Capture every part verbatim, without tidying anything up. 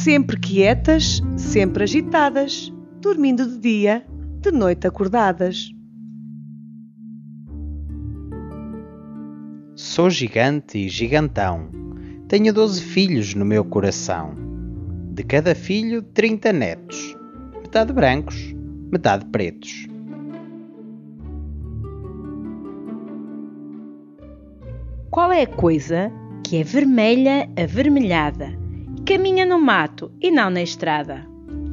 Sempre quietas, sempre agitadas, dormindo de dia, de noite acordadas. Sou gigante e gigantão, tenho doze filhos no meu coração. De cada filho, trinta netos, metade brancos, metade pretos. Qual é a coisa que é vermelha avermelhada, caminha no mato e não na estrada?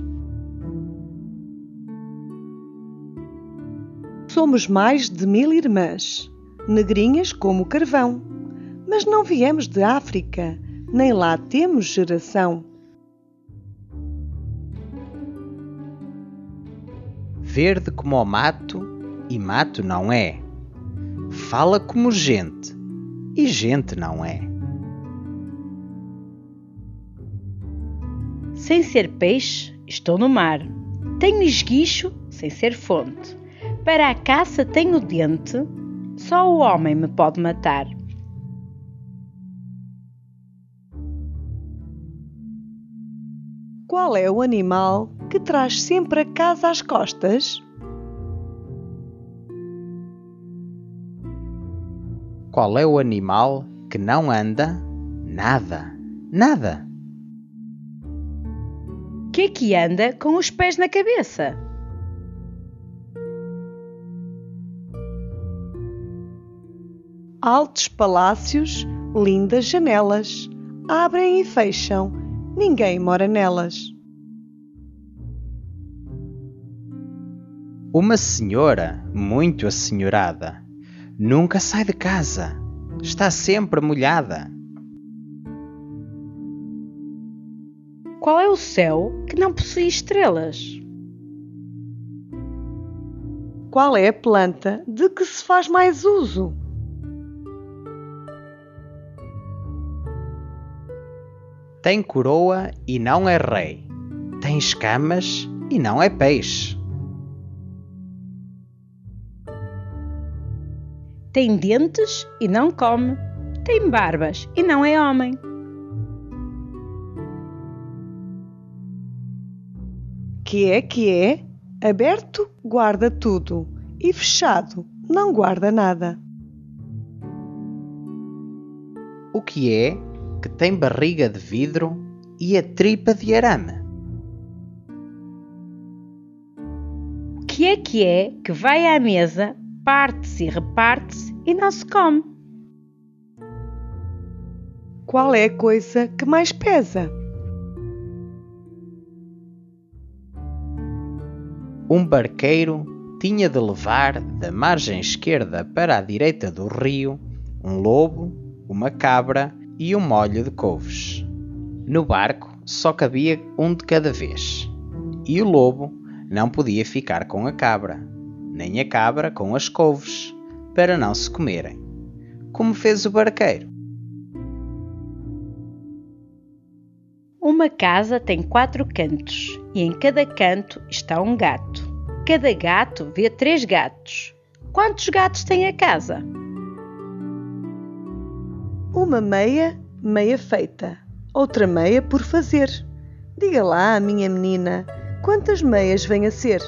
Somos mais de mil irmãs, negrinhas como carvão, mas não viemos de África, nem lá temos geração. Verde como o mato, e mato não é. Fala como gente, e gente não é. Sem ser peixe, estou no mar. Tenho esguicho, sem ser fonte. Para a caça tenho dente, só o homem me pode matar. Qual é o animal que traz sempre a casa às costas? Qual é o animal que não anda? Nada, nada. Que é que anda com os pés na cabeça? Altos palácios, lindas janelas, abrem e fecham, ninguém mora nelas. Uma senhora muito assenhorada, nunca sai de casa, está sempre molhada. Qual é o céu que não possui estrelas? Qual é a planta de que se faz mais uso? Tem coroa e não é rei, tem escamas e não é peixe. Tem dentes e não come, tem barbas e não é homem. Que é que é? Aberto, guarda tudo, e fechado, não guarda nada. O que é que tem barriga de vidro e a tripa de arame? O que é que é que vai à mesa, parte-se e reparte-se e não se come? Qual é a coisa que mais pesa? Um barqueiro tinha de levar da margem esquerda para a direita do rio um lobo, uma cabra e um molho de couves. No barco só cabia um de cada vez, e o lobo não podia ficar com a cabra, nem a cabra com as couves, para não se comerem. Como fez o barqueiro? Uma casa tem quatro cantos, e em cada canto está um gato. Cada gato vê três gatos. Quantos gatos tem a casa? Uma meia, meia feita, outra meia por fazer. Diga lá, minha menina, quantas meias vêm a ser?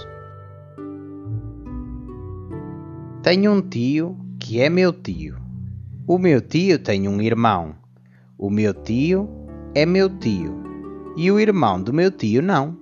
Tenho um tio que é meu tio. O meu tio tem um irmão. O meu tio é meu tio. E o irmão do meu tio não.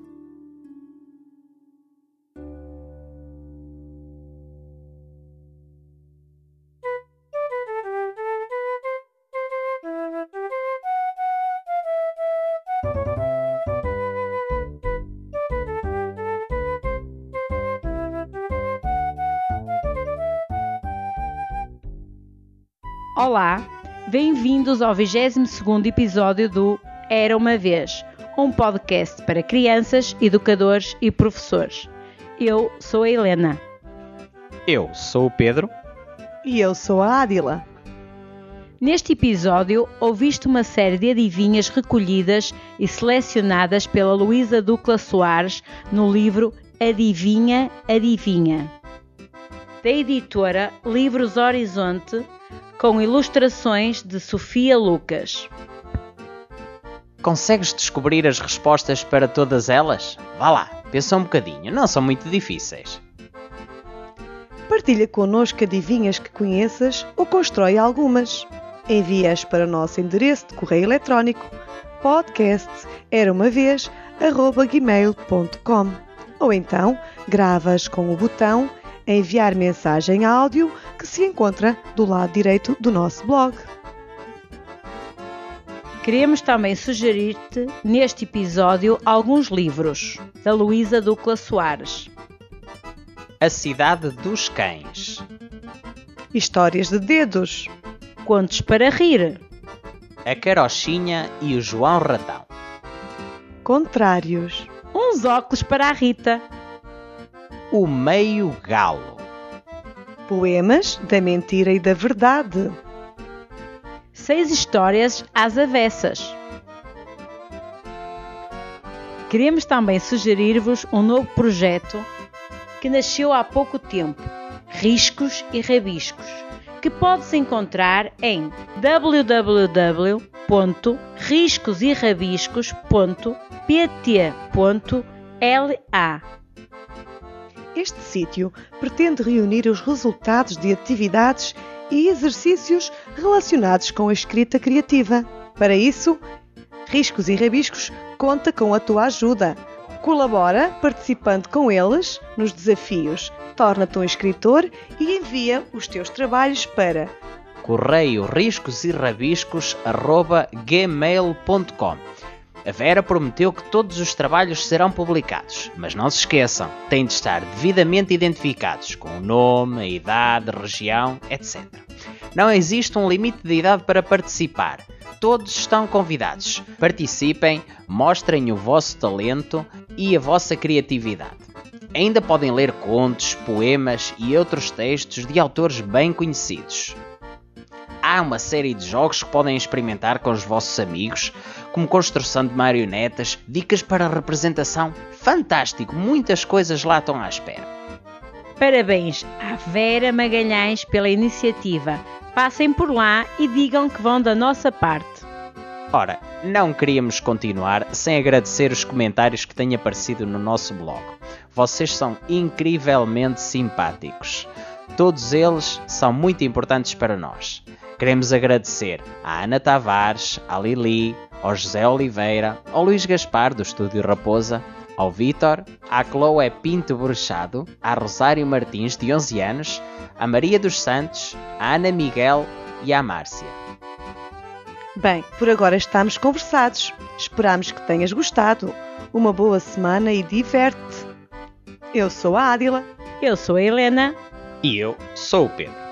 Olá, bem-vindos ao vigésimo segundo episódio do Era uma Vez, um podcast para crianças, educadores e professores. Eu sou a Helena. Eu sou o Pedro. E eu sou a Ádila. Neste episódio, ouviste uma série de adivinhas recolhidas e selecionadas pela Luísa Ducla Soares no livro Adivinha, Adivinha, da editora Livros Horizonte, com ilustrações de Sofia Lucas. Consegues descobrir as respostas para todas elas? Vá lá, pensa um bocadinho, não são muito difíceis. Partilha connosco adivinhas que conheças ou constrói algumas. Envia-as para o nosso endereço de correio eletrónico podcast era uma vez arroba gmail ponto com ou então gravas com o botão enviar mensagem áudio que se encontra do lado direito do nosso blog. Queremos também sugerir-te neste episódio alguns livros da Luísa Ducla Soares. A Cidade dos Cães. Histórias de dedos. Contos para rir. A Carochinha e o João Ratão. Contrários. Uns óculos para a Rita. O Meio Galo. Poemas da mentira e da verdade. Seis histórias às avessas. Queremos também sugerir-vos um novo projeto que nasceu há pouco tempo, Riscos e Rabiscos, que podes encontrar em w w w ponto riscos e rabiscos ponto p t ponto l a. Este sítio pretende reunir os resultados de atividades e exercícios relacionados com a escrita criativa. Para isso, Riscos e Rabiscos conta com a tua ajuda. Colabora participando com eles nos desafios. Torna-te um escritor e envia os teus trabalhos para correio riscos e rabiscos arroba gmail ponto com. A Vera prometeu que todos os trabalhos serão publicados, mas não se esqueçam, têm de estar devidamente identificados, com o nome, a idade, região, etcétera. Não existe um limite de idade para participar. Todos estão convidados. Participem, mostrem o vosso talento e a vossa criatividade. Ainda podem ler contos, poemas e outros textos de autores bem conhecidos. Há uma série de jogos que podem experimentar com os vossos amigos, como construção de marionetas, dicas para representação. Fantástico! Muitas coisas lá estão à espera. Parabéns à Vera Magalhães pela iniciativa. Passem por lá e digam que vão da nossa parte. Ora, não queríamos continuar sem agradecer os comentários que têm aparecido no nosso blog. Vocês são incrivelmente simpáticos. Todos eles são muito importantes para nós. Queremos agradecer à Ana Tavares, à Lili, ao José Oliveira, ao Luís Gaspar do Estúdio Raposa, ao Vítor, à Chloé Pinto Bruxado, à Rosário Martins de onze anos, à Maria dos Santos, à Ana Miguel e à Márcia. Bem, por agora estamos conversados. Esperamos que tenhas gostado. Uma boa semana e diverte-te. Eu sou a Ádila. Eu sou a Helena. E eu sou o Pedro.